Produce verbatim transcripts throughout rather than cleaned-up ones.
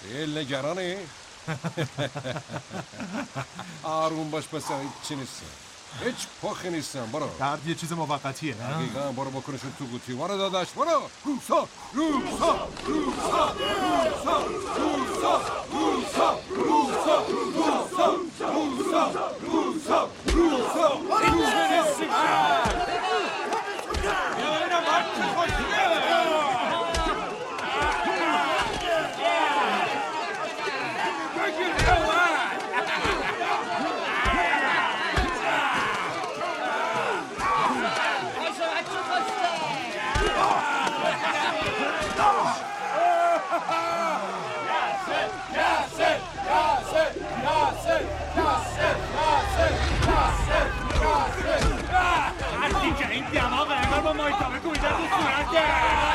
دل نگرانی؟ آروم باش پسر، هیچ چی نیستم، هیچ پخی نیستم. برو. درد یه چیز موقتیه. دقیقا. برو بکنشون تو قوطی. برو داداش برو. روسا روسا روسا روسا روسا روسا روسا روسا روسا روسا روسا که این دماغ انگار با مایتابه کویده تو صورته.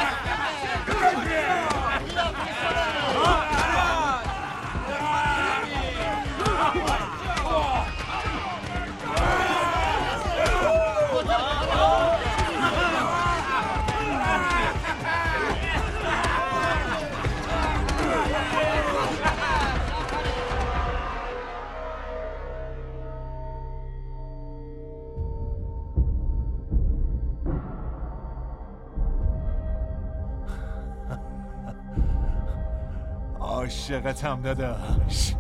عاشقتم داداش.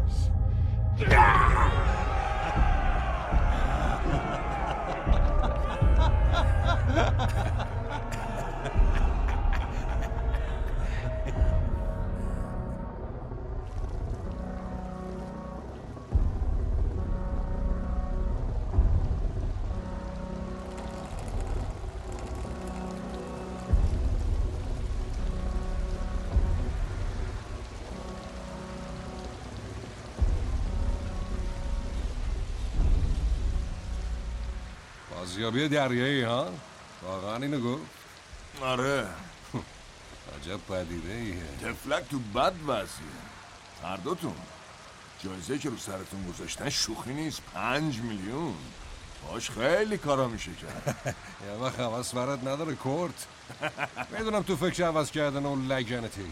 بازیابی دریایی ها؟ واقعا اینو گفت؟ آره. عجب پدیده ایه. تفلک تو بد وضعیه. هر دوتون جایزه که رو سرتون گذاشتن شوخی نیست. پنج میلیون باش خیلی کارا میشه کرد. یه وقت حوض برات نداره کورت. میدونم تو فکر عوض کردن اون لگنتی.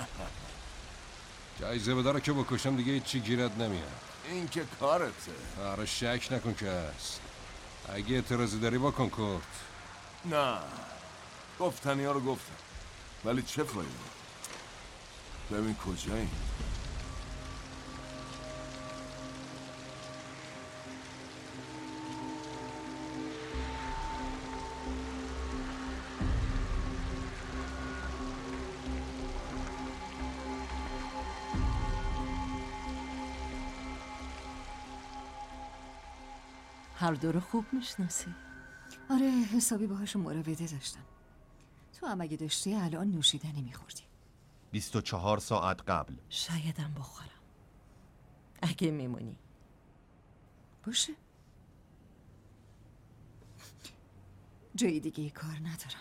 جایزه بداره که بکشم دیگه چی گیرت نمیاد. این که کارته. آره شک نکن که هست. اگه اعتراضی داری بکن کورت. نه گفتنی ها رو گفتم ولی چه فایده. ببین کجایی. هر دو رو خوب میشناسی؟ آره حسابی باهاشون مراوده داشتم. تو هم اگه داشتی الان نوشیدنی میخوردی. بیست و چهار ساعت قبل. شایدم بخورم اگه میمونی. باشه جای دیگه کار ندارم.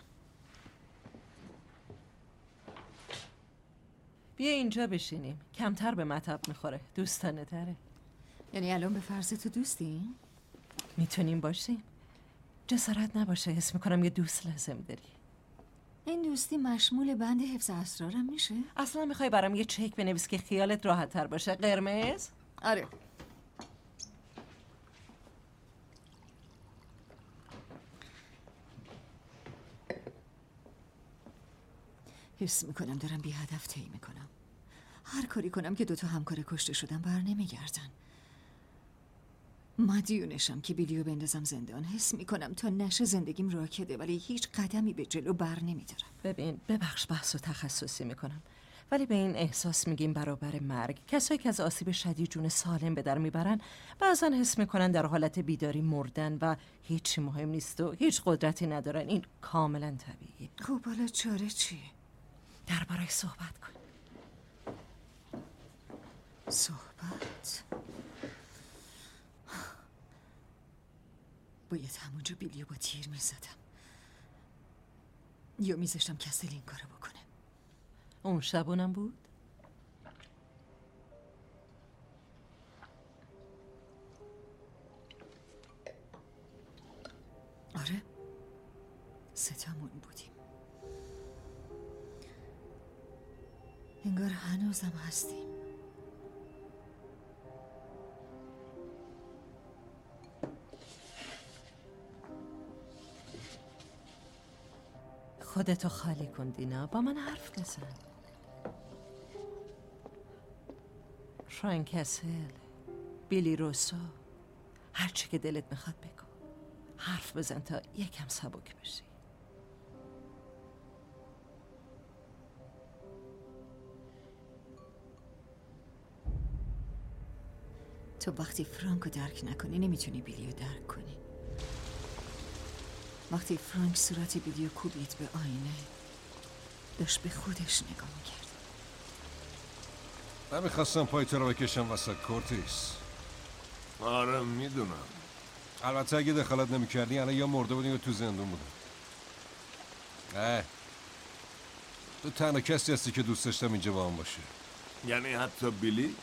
بیا اینجا بشینیم، کمتر به مطب میخوره، دوستانه تره. یعنی الان به فرض تو دوستی؟ میتونیم باشیم. جسارت نباشه حس میکنم یه دوست لازم داری. این دوستی مشمول بند حفظ اسرارم میشه؟ اصلا میخوای برام یه چک بنویس که خیالت راحت تر باشه؟ قرمز؟ آره. حس میکنم دارم بی هدف طی میکنم. هر کاری کنم که دوتا همکار کشته شدن بر نمیگردن. مدیونشم که بیلیو بندازم زندان. حس میکنم تا نشه زندگیم راکده ولی هیچ قدمی به جلو بر نمیدارم. ببین ببخش بحث و تخصصی میکنم ولی به این احساس میگیم برابر مرگ. کسایی که از آسیب شدید جون سالم به در میبرن بعضا حس میکنن در حالت بیداری مردن و هیچی مهم نیست و هیچ قدرتی ندارن. این کاملا طبیعیه. خب حالا چاره چیه؟ درباره‌اش صحبت کن. صحبت؟ باید همونجا بیلیو با تیر میزدم یا میذاشتم کسل این کارو بکنه. اون شبونم بود؟ آره ستامون بودیم. انگار هنوزم هستیم. خودتو خالی کن دینا، با من حرف بزن. فرانک کسل، بیلی روسو، هر چی که دلت میخواد بگو. حرف بزن تا یکم سبک بشی. تو وقتی فرانکو درک نکنی نمیتونی بیلیو درک کنی. وقتی فرانک صورت بیلیو کوبید به آینه، داشت به خودش نگاه میکرد. نمیخواستم پای تو رو بکشم وسط کورتیس. آره میدونم. البته اگه دخالت نمیکردی الان یا مرده بودیم یا تو زندون بودم. نه، تو تنها کسی هستی که دوست داشتم اینجا با هم باشه. یعنی حتی بیلی؟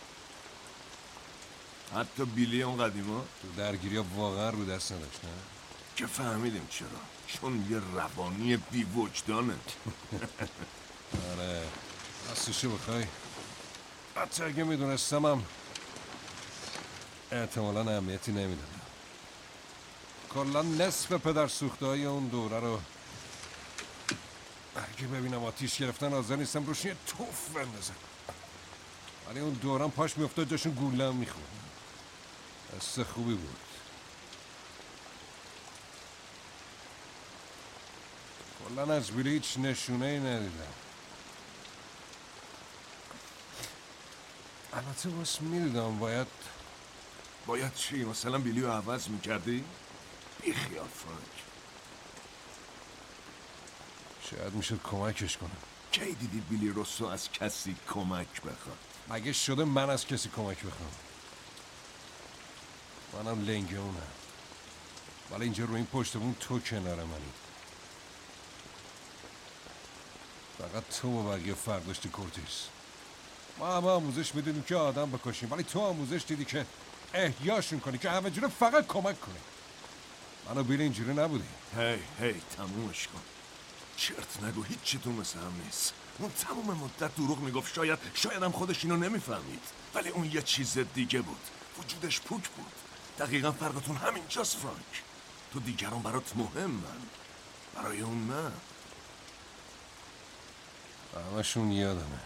حتی بیلی اون قدیما؟ تو درگیری ها واقعا رو دست نداشت، نه؟ که فهمیدیم چرا. چون یه روانی بی وجدانه. آره، راستشو بخوای حتی اگه میدونستمم احتمالا اهمیتی نمیدادم. کلا نصف پدر سوخته های اون دوره رو اگه ببینم آتیش گرفتن حاضر نیستم روشون یه توف بندازم. ولی اون دوران پاش میافتاد جاشون گوله هم میخورد. دست خوبی بود. کلا از بیلی هیچ نشونه ای ندیدم. البته باز میدیدم باید باید چی؟ مثلا بیلیو عوض میکردی؟ بی خیال فرانک. شاید میشد کمکش کنم. کی دیدی بیلی روسو از کسی کمک بخواد؟ مگه شده من از کسی کمک بخوام؟ منم لنگه اونم. ولی اینجا رو این پشتمون تو کنار منی. فقط تو و بقیه فرق داشتی کورتیس. ما همه آموزش میدیدیم که آدم بکشیم، ولی تو آموزش دیدی که احیاشون کنی که همه جوره فقط کمک کنی. منو بیل اینجوری نبودی. هی هی تمومش کن. چرت نگو، هیچ چیتون مثل هم نیست. اون تموم مدت دروغ میگفت. شاید شاید هم خودش اینو نمیفهمید، ولی اون یه چیز دیگه بود. وجودش پوک بود. دقیقا فرقتون همینجاست فرانک. تو دیگران برات مهمن، برای اون نه. همشون یادمه.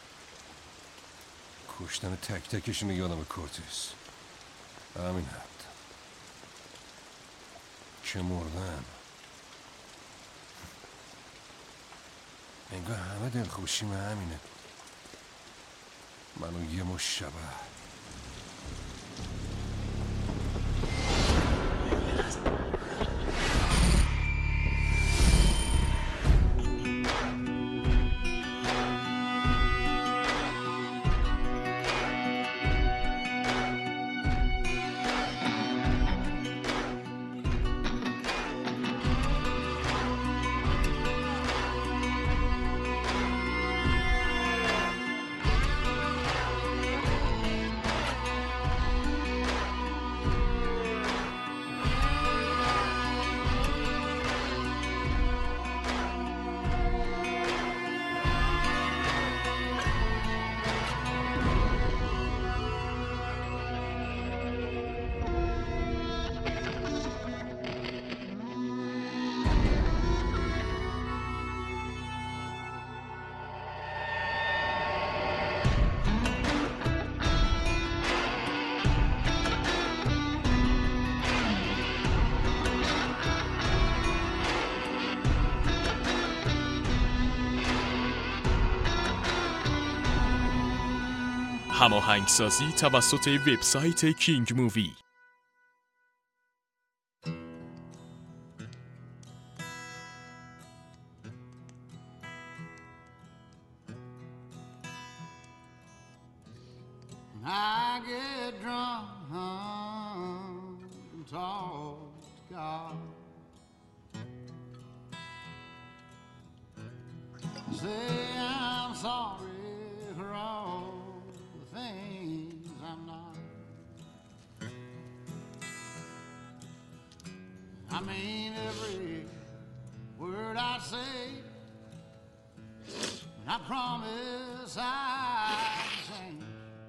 کشتن تک تکشون یادمه کورتیس. همین حد که مردن. انگار همه دلخوشیم همینه. منو یه مش شبه. هماهنگسازی توسط وبسایت کینگ مووی. I get drunk and talk to God. Say I'm sorry for all the things I'm not. I mean every word I say, and I promise I'll change.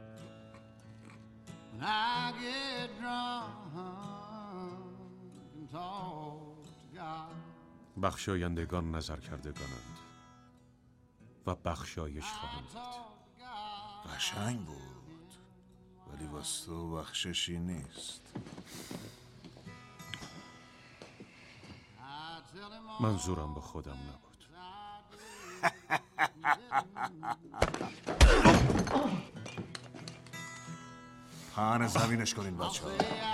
When I get drunk and talk to God. بخشایندگان نظر کردگانند و بخشایش خواهند دید. قشنگ بود، ولی واسه تو بخششی نیست. منظورم به خودم نبود. پهن زمینش کنین بچه ها.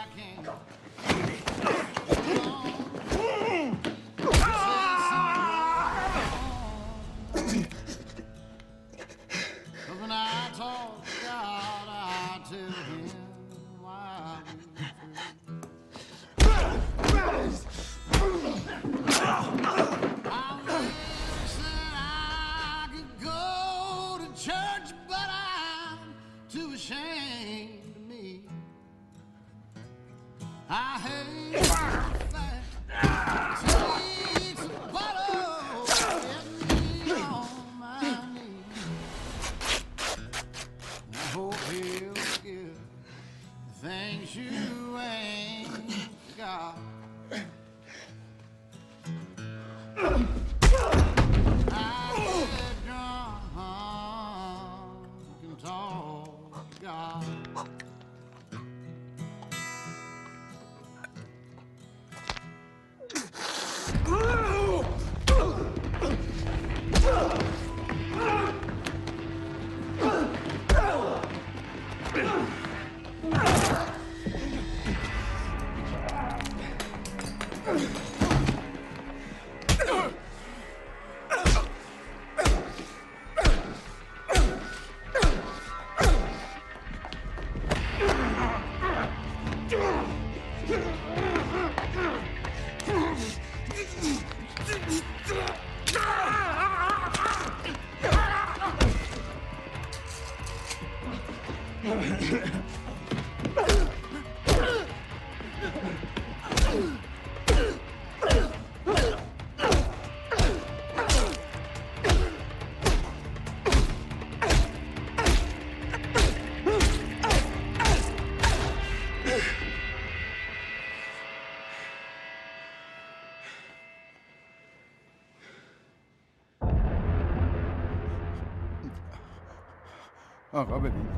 آقا ببین،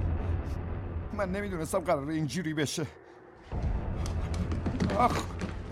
من نمیدونستم قراره اینجوری بشه. آخ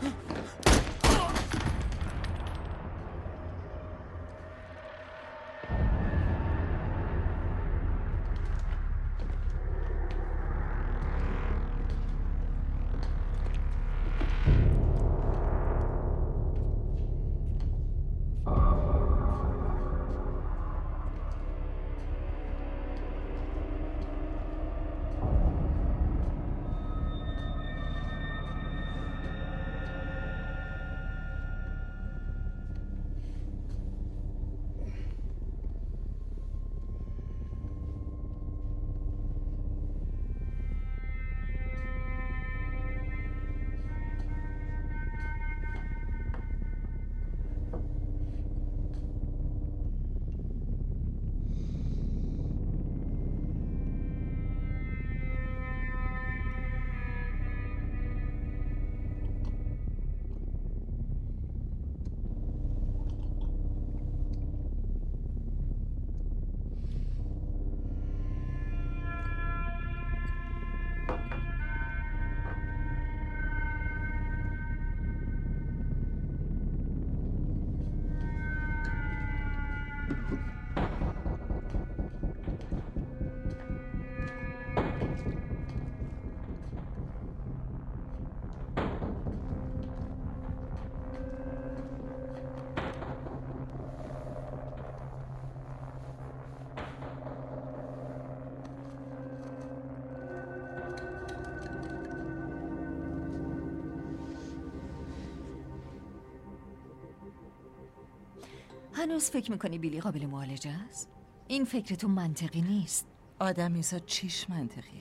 هنوز فکر میکنی بیلی قابل معالجه است؟ این فکر تو منطقی نیست. آدمیزاد چیش منطقیه؟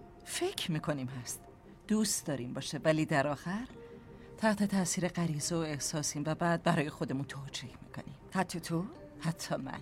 فکر میکنیم هست، دوست داریم باشه، ولی در آخر تحت تاثیر غریزه و احساسیم و بعد برای خودمون توجیه میکنیم. حتی تو؟ حتی من.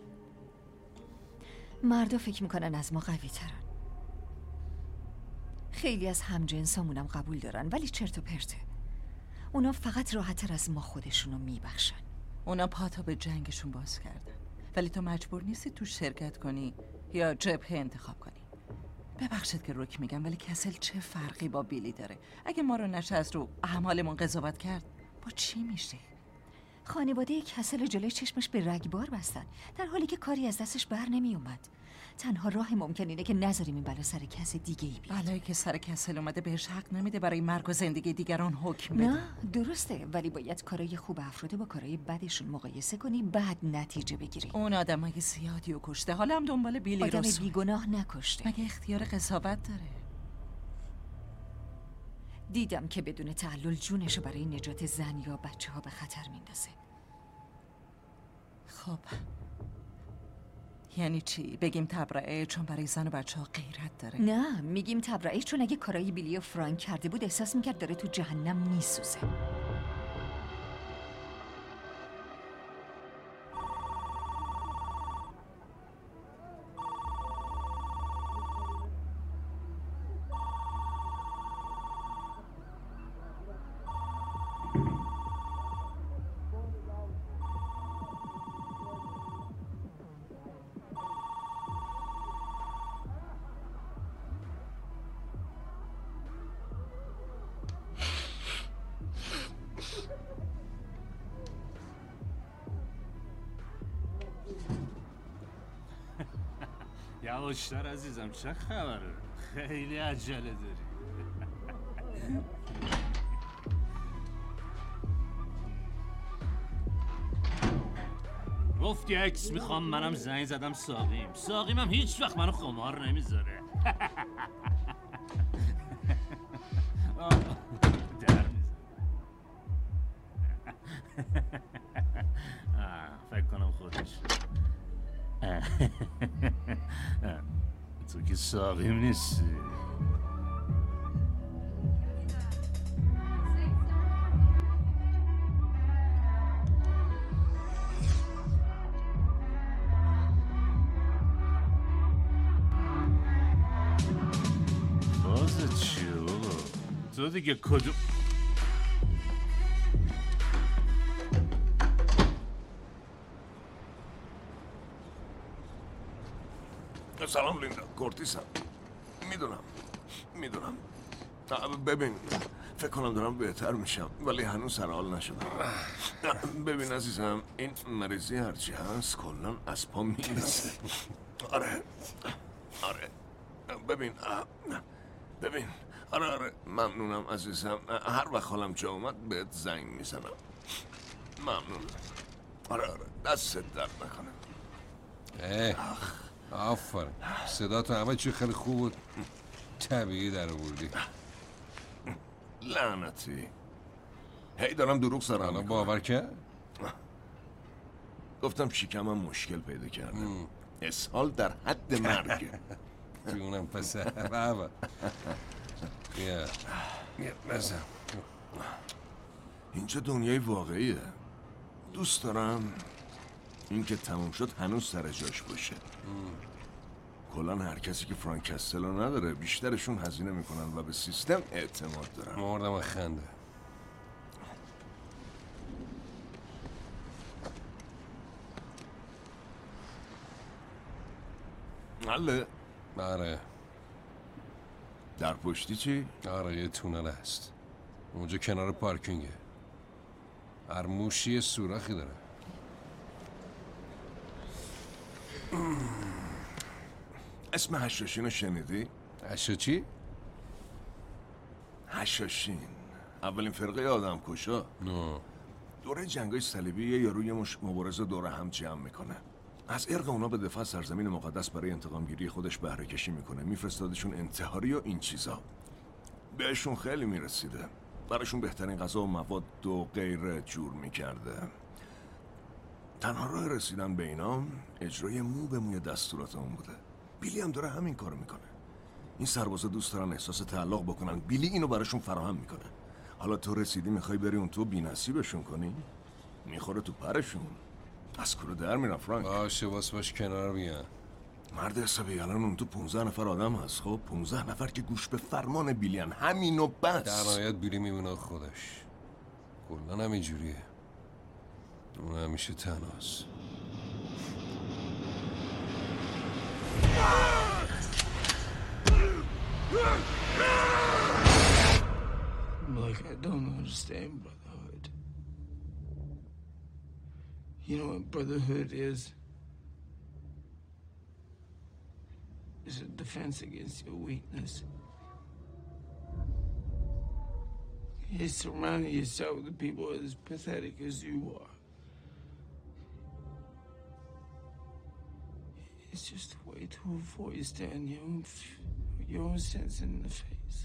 مردا فکر میکنن از ما قوی ترن. خیلی از همجنسامونم قبول دارن، ولی چرت و پرته. اونا فقط راحت‌تر از ما خودشونو میبخشن. اونا پاتا به جنگشون باز کردن، ولی تو مجبور نیستی تو شرکت کنی یا جبهه انتخاب کنی. ببخشید که رک میگم، ولی کسل چه فرقی با بیلی داره؟ اگه ما رو نشه از رو اعمالمون قضاوت کرد، با چی میشه؟ خانواده کسل جلوی چشمش به رگبار بستن، در حالی که کاری از دستش بر نمی اومد. تنها راه ممکن اینه که نذاریم این بلا سر کس دیگه ای بیاد. بلایی که سر کسل اومده بهش حق نمیده برای مرگ و زندگی دیگران حکم بده. نه درسته، ولی باید کارای خوب افراد با کارای بدشون مقایسه کنی، بعد نتیجه بگیری. اون آدمای زیادی رو کشته، حالا هم دنبال بیلی آدم رسول. بیگناه نکشته. مگه اختیار قضاوت داره؟ دیدم که بدون تعلل جونشو برای نجات زن یا بچه ها به خطر میندازه. خب یعنی چی؟ بگیم تبرئه چون برای زن و بچه ها غیرت داره؟ نه، میگیم تبرئه چون اگه کارایی بیلی و فرانک کرده بود احساس میکرد داره تو جهنم میسوزه. یواشتر عزیزم، چه خبره؟ خیلی عجله داری. گفتی عکس میخوام، منم زنگ زدم ساقیم. ساقیم هم هیچ وقت منو خمار نمیذاره. در میزن. فکر کنم خودش. تو که ساقیم نیستی. بازت چیه بابا؟ تو دیگه کدوم سلام لیندا، کورتیسم. میدونم میدونم ببین، فکر کنم دارم بهتر میشم، ولی هنوز سر حال نشدم. ببین عزیزم، این مریضی هرچی هست کلن از پا میرسه. آره آره ببین ببین آره آره ممنونم عزیزم. هر وقت حالم جا اومد بهت زنگ میزنم. ممنون. آره آره دستت درد نکنه. آفرین، صدا تو همه چی خیلی خوب بود. طبیعی در آوردی. لعنتی، هی دارم دروغ سرم حالا میکنم. باور کرد؟ گفتم شکمم مشکل پیدا کرده. اسهال در حد مرگه. جونم پسر. بابا بیا بیا بزن. اینجا دنیای واقعیه. دوست دارم این که تموم شد هنوز سر جاش باشه. کلان هر کسی که فرانک کستلو نداره بیشترشون هزینه میکنن و به سیستم اعتماد دارن. مردم خنده. حله؟ آره. در پشتی چی؟ آره یه تونل هست اونجا کنار پارکینگه. هر موشی سوراخی داره. اسم هشاشین رو شنیدی؟ هشا چی؟ هشاشین اولین فرقه آدم کشا. نه. دوره جنگای صلیبی یه یارو یه مش مبارز دوره هم جمع میکنه. از ارق اونا به دفاع سرزمین مقدس برای انتقام گیری خودش بهره کشی میکنه. میفرستادشون انتحاری و این چیزا. بهشون خیلی میرسیده. براشون بهترین غذا و مواد و غیره جور میکرده. تنها راه رسیدن به اینا اجرای مو به موی دستورات اون بوده. بیلی هم داره همین کارو میکنه. این سربازا دوست دارن احساس تعلق بکنن. بیلی اینو براشون فراهم میکنه. حالا تو رسیدی میخوای بری اون تو بی‌نصیبشون کنی؟ میخوره تو پرشون. از کورو در میرن فرانک. باشه واس باش کنار بیان. مرد حسابی الان اون تو پونزده نفر آدم هست. خب پونزده نفر که گوش به فرمان بیلیان. همینو بس. در نهایت بیلی میمونه خودش. کلن هم اینجوریه. اون همیشه تنهاست. Like, I don't understand brotherhood. You know what brotherhood is? It's a defense against your weakness. It's surrounding yourself with people as pathetic as you are. It's just a way to avoid staring your own, your own sense in the face.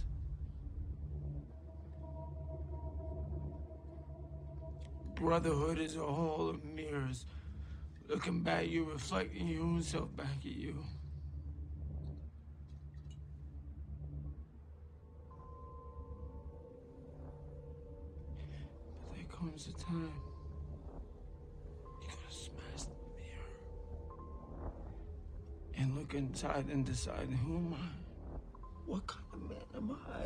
Brotherhood is a hall of mirrors. Looking back, you're reflecting your own self back at you. But there comes a time you gotta smash the mirror and look inside and decide, who am I? What kind of man am I?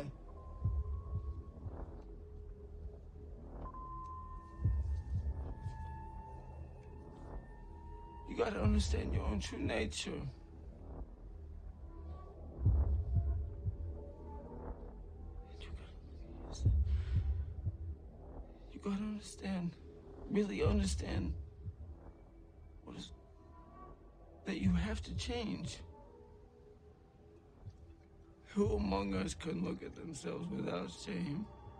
You gotta understand your own true nature. You gotta, you gotta understand, really understand what is, that you have to change. Who among us can look at themselves without shame?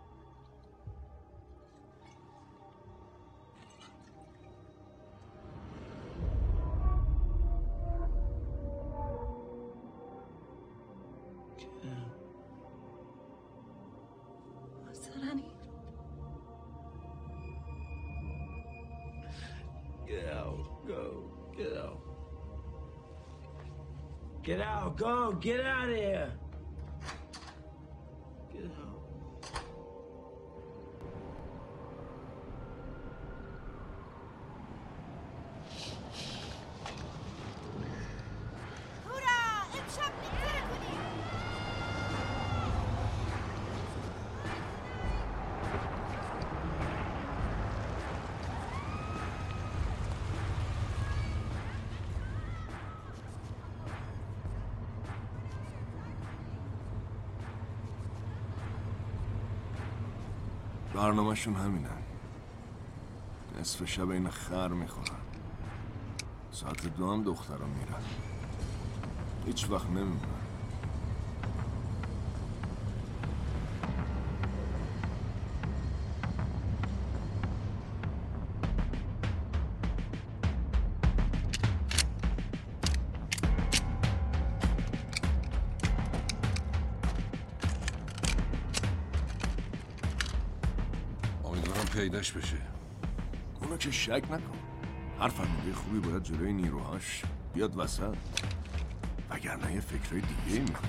Get out, go, get out. Get out, go, get out of here. Get out. هورا امشب میتره کنیم. برنامه‌شون همینه. نصف شب این خر میخورن. ساعت دو هم دختران میرن. هیچ وقت نمیمونن. پیداش بشه. اونو که شک نکن. هر فرمانده خوبی باید جلوی نیروهاش بیاد وسط، وگرنه یه فکرهای دیگه میکنن.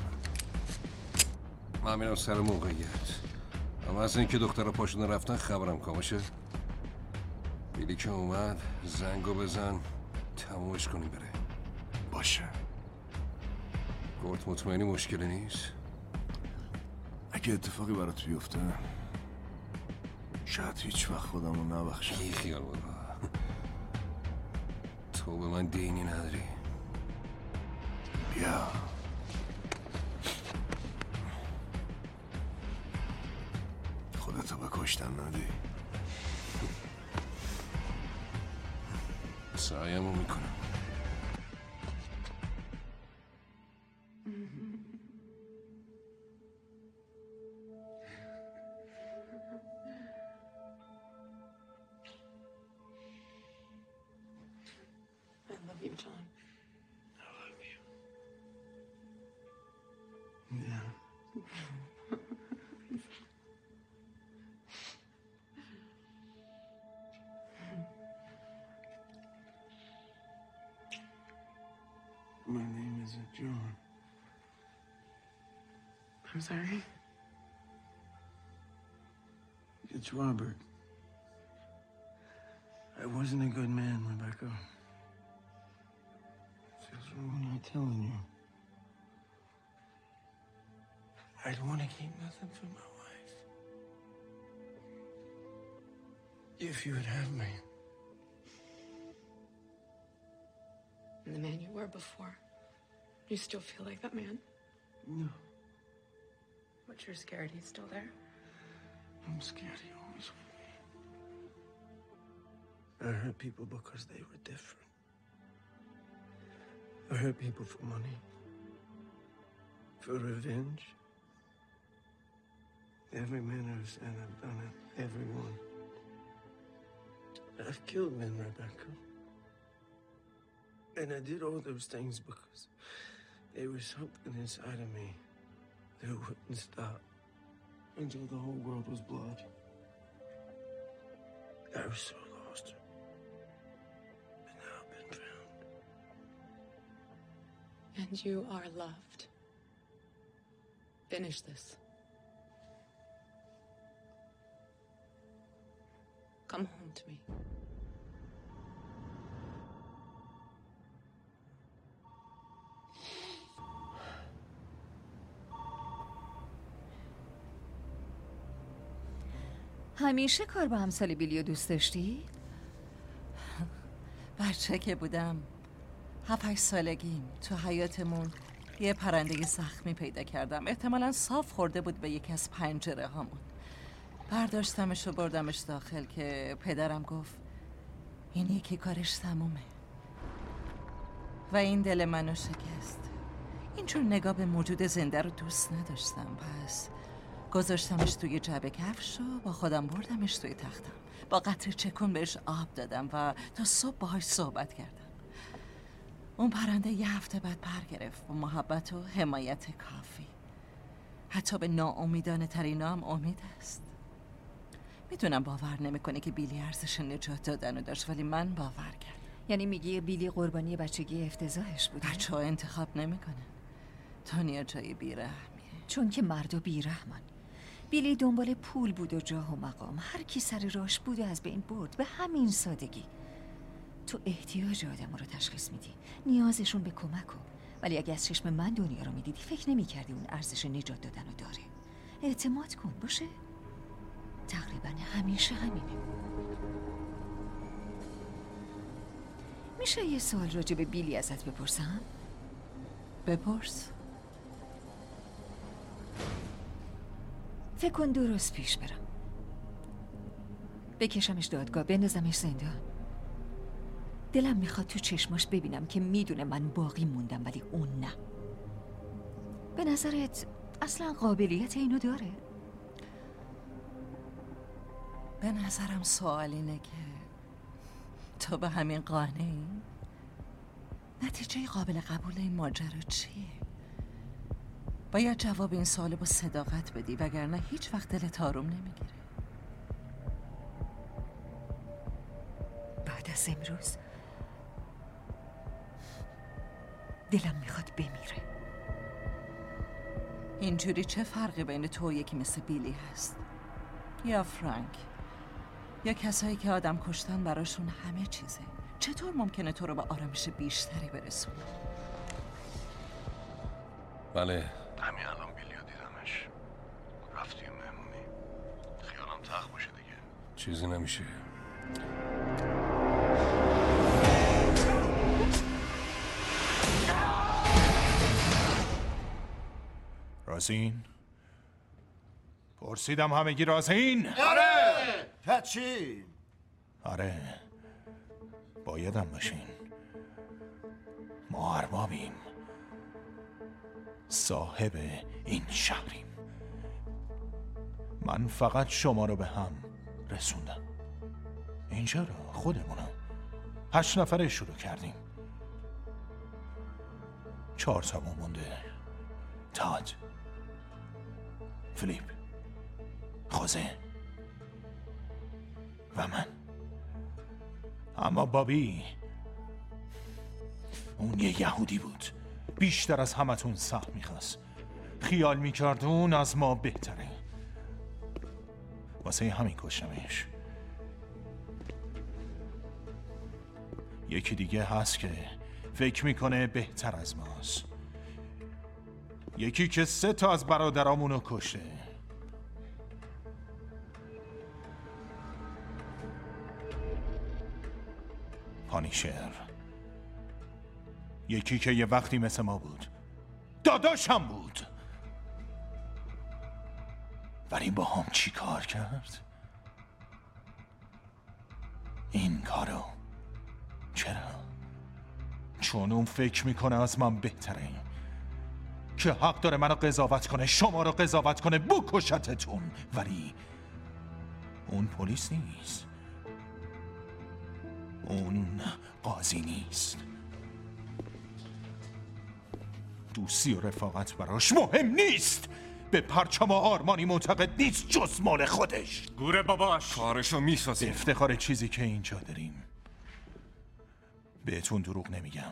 من میرم سر موقعیت. اما از اینکه دخترها پاشون رفتن خبرم کامشه. بیلی که اومد زنگو بزن تمومش کنیم بره. باشه. گرد مطمئنی مشکلی نیست؟ اگه اتفاقی برات بیفته شاید هیچ وقت خودم رو نبخشم. بی خیال بابا، تو به من دینی نداری. بیا خودتو به کشتن ندی. سعیمو میکنم. My name isn't John. I'm sorry? It's Robert. I wasn't a good man, Rebecca. Feels wrong not telling you. I'd want to keep nothing from my wife. If you would have me. And the man you were before, you still feel like that man? No. But you're scared he's still there? I'm scared he always will be. I hurt people because they were different. I hurt people for money. For revenge. Every manner of sin I've done it. Everyone. I've killed men, Rebecca. And I did all those things because there was something inside of me that wouldn't stop until the whole world was blood. I was so lost. But now I've been found. And you are loved. Finish this. Come home to me. همیشه کار با همسال بیلیو دوست داشتی؟ بچه که بودم هفت هشت سالگیم تو حیاتمون یه پرنده زخمی پیدا کردم. احتمالاً صاف خورده بود به یکی از پنجره هامون. برداشتمش و بردمش داخل که پدرم گفت این یکی کارش تمومه و این دل منو شکست. اینجور نگاه به موجود زنده رو دوست نداشتم. پس گذاشتمش توی جعبه کفش و با خودم بردمش توی تختم. با قطره چکون بهش آب دادم و تا صبح باهاش صحبت کردم. اون پرنده یه هفته بعد پر گرفت با محبت و حمایت کافی. حتی به ناامیدانه ترینا هم امید است. میتونم باور نمیکنه که بیلی ارزش نجات دادن رو داشت، ولی من باور کردم. یعنی میگی بیلی قربانی بچگی افتضاحش بوده؟ بچه ها انتخاب نمیکنن. دنیا جای بیرحمیه. چون که مرد و بیرحمن. بیلی دنبال پول بود و جاه و مقام. هر کی سر راش بود و از بین برد. به همین سادگی. تو احتیاج آدم رو تشخیص میدی، نیازشون به کمک رو. ولی اگه از چشم من دنیا رو میدیدی فکر نمیکردی اون ارزش نجات دادن رو داره. اعتماد کن باشه. تقریبا همیشه همینه. میشه یه سوال راجع به بیلی ازت بپرسم؟ بپرس. فکر کن درست پیش برم، بکشمش دادگاه، بندازمش زندان. دلم میخواد تو چشماش ببینم که میدونه من باقی موندم ولی اون نه. به نظرت اصلا قابلیت اینو داره؟ به نظرم سوال اینه که تو به همین قانعی؟ نتیجه قابل قبول این ماجرا چیه؟ باید جواب این سوال با صداقت بدی وگرنه هیچ وقت دلت آروم نمیگیره. بعد از امروز دلم میخواد بمیره. اینجوری چه فرقی بین تو و یکی مثل بیلی هست؟ یا فرانک؟ یا کسایی که آدم کشتن براشون همه چیزه. چطور ممکنه تو رو به آرامش بیشتری برسونه؟ بله، همین الان بیلیو دیدمش. رفت توی مهمونی. خیالم تخت باشه دیگه. چیزی نمیشه. رازین؟ پرسیدم همگی رازین؟ آره! پس چی؟ آره، بایدم باشین. ما اربابیم، صاحب این شهریم. من فقط شما رو به هم رسوندم. اینجا رو خودمونم هشت نفره شروع کردیم. چهار تامون مونده. تاد، فلیپ، خوزه و من. اما بابی اون یه یهودی بود، بیشتر از همتون سهم میخواست. خیال میکرد اون از ما بهتره، واسه همین کشتمش. یکی دیگه هست که فکر میکنه بهتر از ماست. یکی که سه تا از برادرامونو کشته. پانیشر، یکی که یه وقتی مثل ما بود، داداشم بود، ولی با هم چی کار کرد؟ این کارو چرا؟ چون اون فکر میکنه از من بهتره، که حق داره منو قضاوت کنه، شما رو قضاوت کنه، بکشتتون. ولی اون پلیس نیست، اون قاضی نیست، دوستی و رفاقت براش مهم نیست، به پرچم و آرمانی معتقد نیست جز مال خودش. گوره باباش کارشو میسازه. افتخار چیزی که اینجا داریم. بهتون دروغ نمیگم،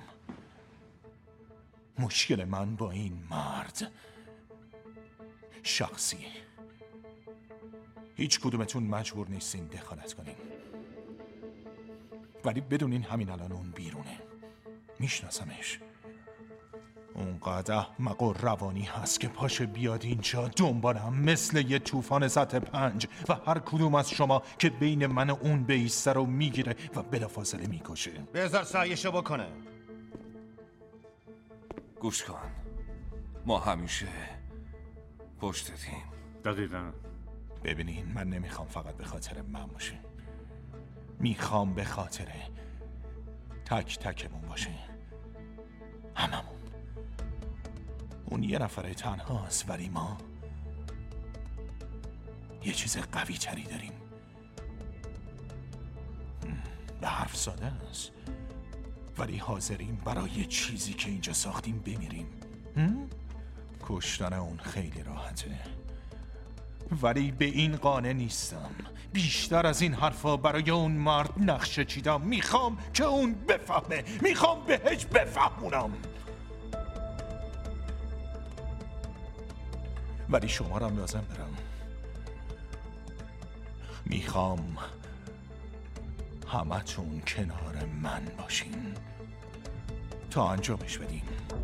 مشکل من با این مرد شخصی. هیچ کدومتون مجبور نیستین دخالت کنین، ولی بدونین همین الان اون بیرونه، میشناسمش. اونقدر احمق و روانی هست که پاشه بیاد اینجا دنبالم مثل یه طوفان سطح پنج و هر کدوم از شما که بین من و اون بیسته رو میگیره و بلافاصله میکشه. بذار سعیشو بکنه. گوش کن، ما همیشه پشتتیم. دقیقا. ببینین، من نمیخوام فقط به خاطر من باشه، میخوام به خاطر تک تکمون باشه، هممون. اون یه نفره تنهاست، ولی ما یه چیز قوی تری داریم. به حرف ساده است، ولی حاضریم برای چیزی که اینجا ساختیم بمیریم. کشتن اون خیلی راحته، ولی به این قانع نیستم. بیشتر از این حرفا برای اون مرد نقشه چیدم. میخوام که اون بفهمه، میخوام بهش بفهمونم. ولی شما رو هم لازم برم. میخوام همتون کنار من باشین تا انجامش بدیم.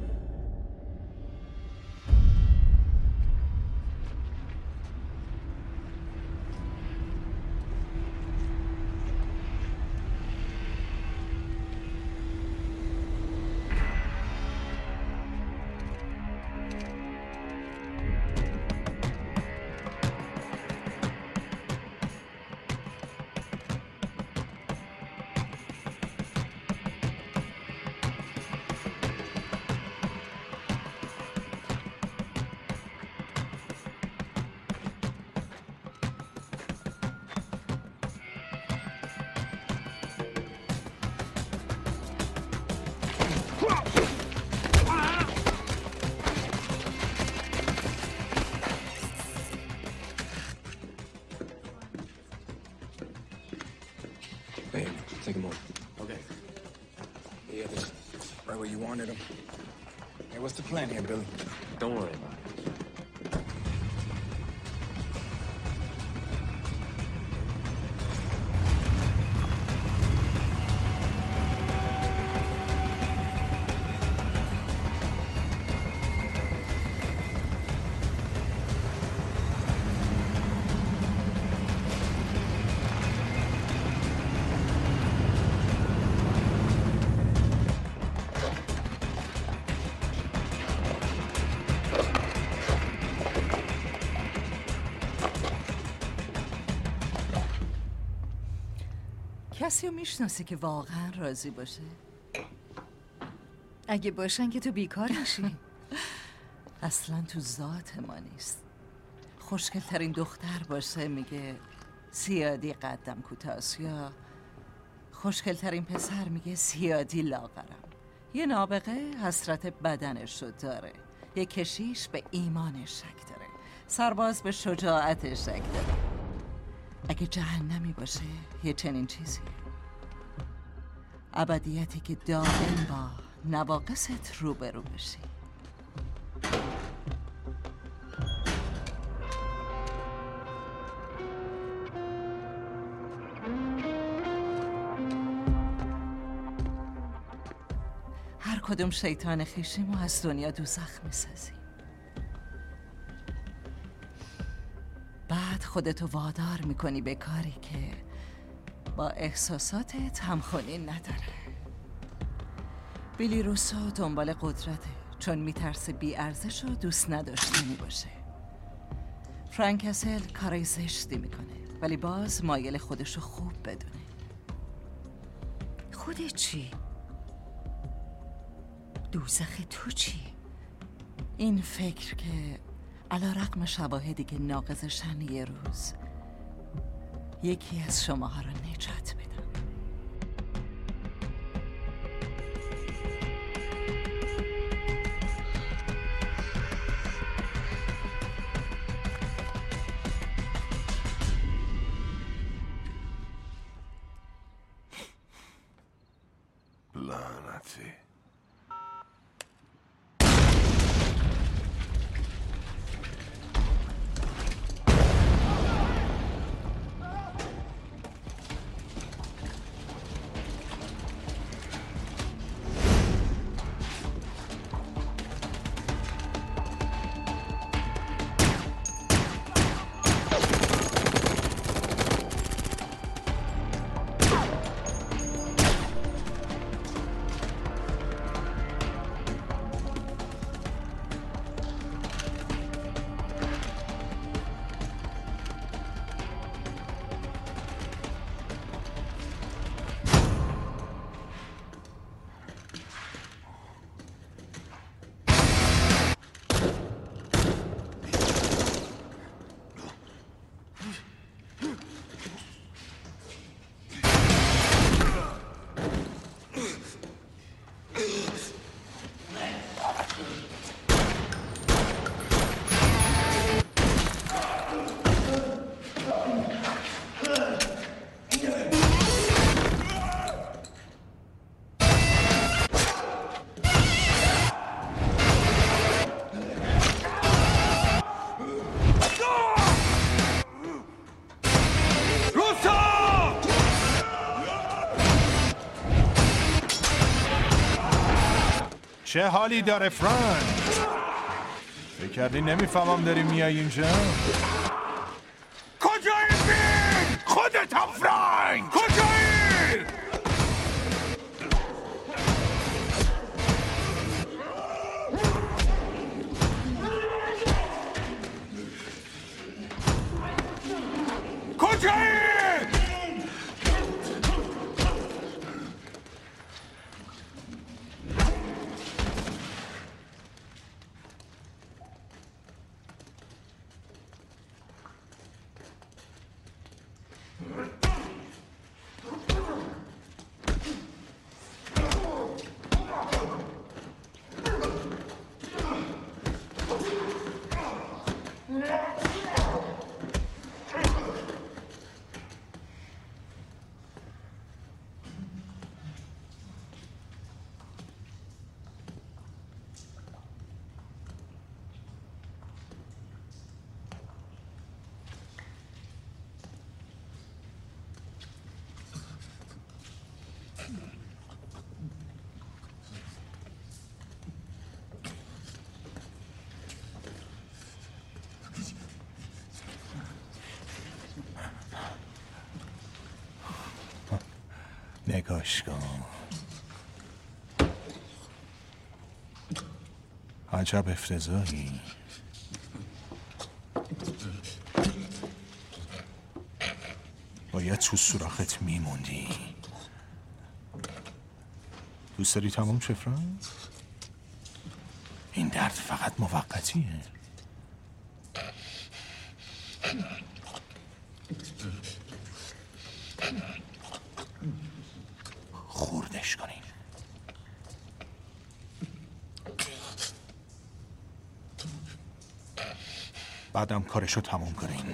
Hey, take him over. Okay. Yeah, this right where you wanted him. Hey, what's the plan here, Billy? Don't worry about it. کسی رو میشناسی که واقعا راضی باشه؟ اگه باشن که تو بیکار میشی. اصلا تو ذات ما نیست. خوشگل ترین دختر باشه میگه زیادی قدم کوتاست، یا خوشگل ترین پسر میگه زیادی لاغرم. یه نابغه حسرت بدنش رو داره، یه کشیش به ایمانش شک داره، سرباز به شجاعتش شک داره. اگه جهنمی باشه یه چنین چیزی، ابدیتی که دائم با نواقصت روبرو بشی. هر کدوم شیطان خیشیم و از دنیا دوزخ میسازیم، بعد خودتو وادار میکنی به کاری که با احساساتت همخوانی نداره. بیلی روسو دنبال قدرته، چون میترسه بی ارزش و دوست نداشتنی باشه. فرانک کسل کارای زشتی میکنه، ولی باز مایل خودشو خوب بدونه. خودت چی؟ دوزخ تو چی؟ این فکر که علی رغم شواهدی که ناقضشن یه روز یکی از شماها رو نجات بدم. لعنتی. چه حالی داره فرانک؟ فکر کردی نمیفهمم داری میای اینجا؟ کجایی بین؟ خودت هم فرانک! کجایی؟ کجایی؟ نگاش کن. عجب افتضاحی. باید تو سوراخت میموندی. دوست داری تموم شه فرانک؟ این درد فقط موقتیه. خوردش کنین. بعدم کارشو تموم کنین.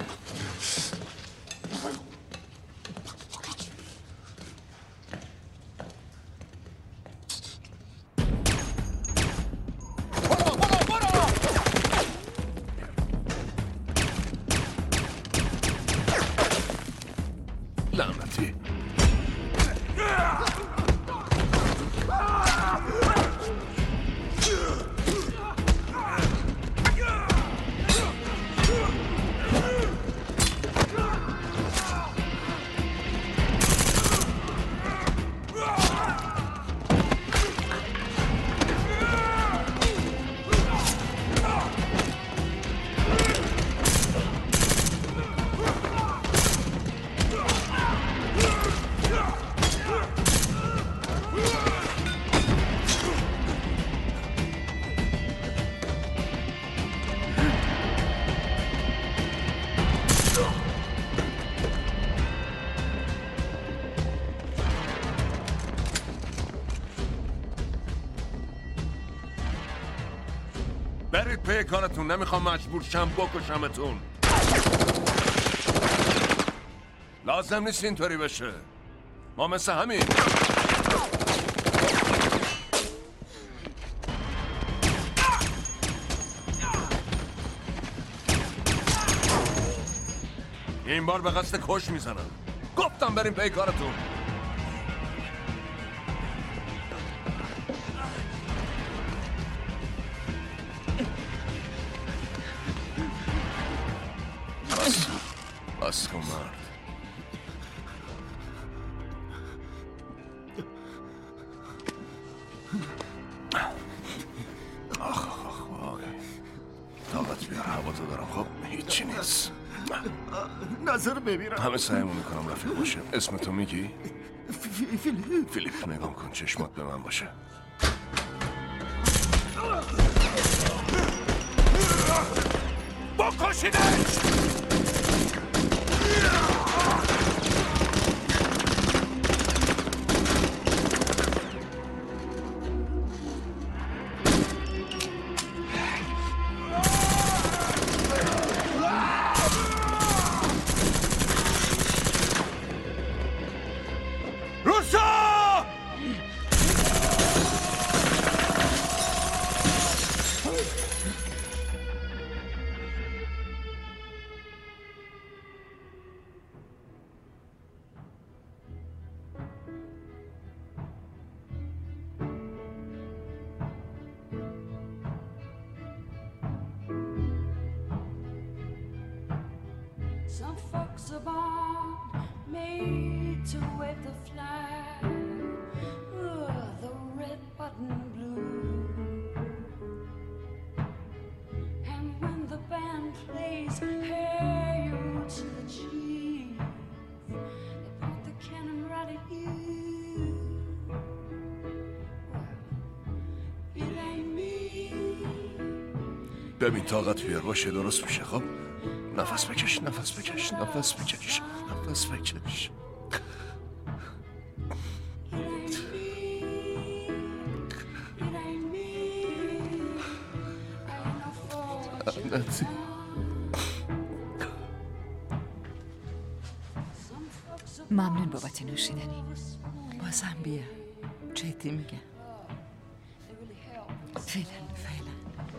لعنتی. برید پی کارتون، نمیخوام مجبور شم بکشمتون. لازم نیست اینطوری بشه، ما مثل همین. این بار به قصد کش میزنم. گفتم بریم پی کارتون. بس بس کن مرد. آخ آخ آخ آخ طاقت بیار، هوا تو دارم. خب هیچی نیست. نظر ببینم. همه سعیمو میکنم رفیق باشیم. اسم تو میگی؟ فیلیپ. فیلیپ نگام کن، چشمات به من باشه. بکشیدش! Some folks are born made to wave the flag, uh, the red button blue. And when the band plays Hail to the Chief, they point the cannon right at you. Well, it ain't me. ببین طاقت بیار باشه، درست میشه. خب نفس بکش، نفس بکش، نفس بکش، نفس بکش. لعنتی. ممنون بابت نوشیدنی. بازم بیا، جدی میگم. فعلا فعلا.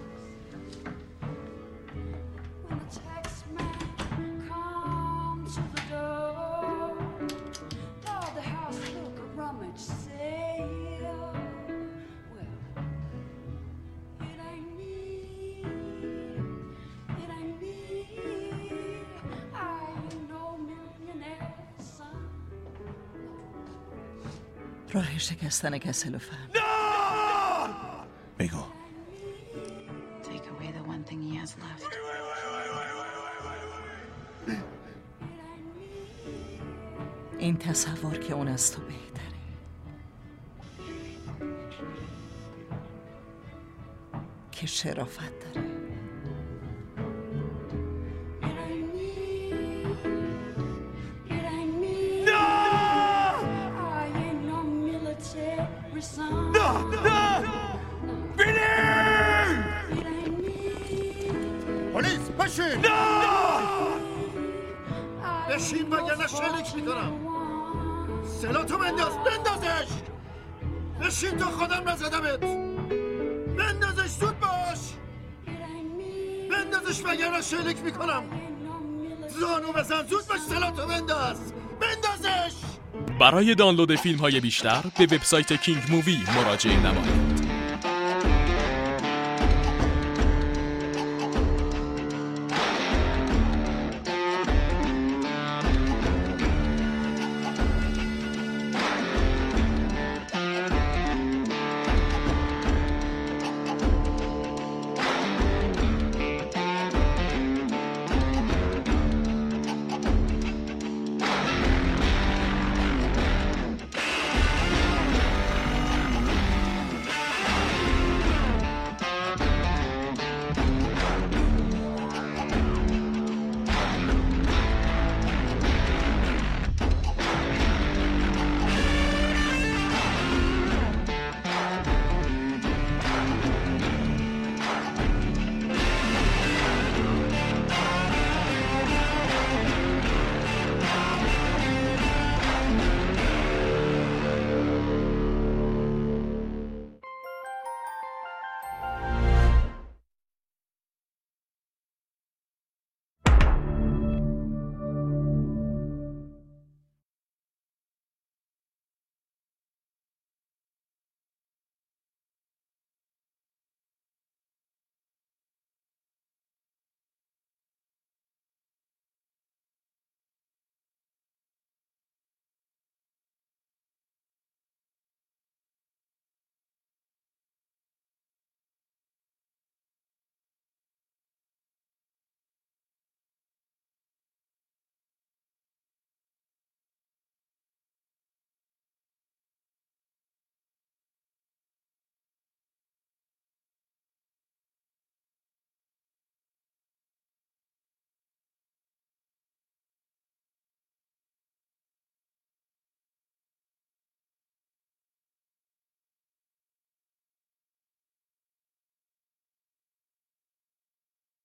راه شکستن کسل و فهم. بگو. Take away the one thing he has left. این تصور که اون از تو بهتره. که شرافت داره. پلیس بشین! بشین وگرنه شلیک میکنم. سلاتو بنداز، بندازش! بشین تا خودم نزدمت. بندازش، زود باش! بندازش وگرنه شلیک میکنم. زانو بزن، زود باش، سلاتو بنداز! بندازش! برای دانلود فیلم های بیشتر به وبسایت کینگ مووی مراجعه نمایید.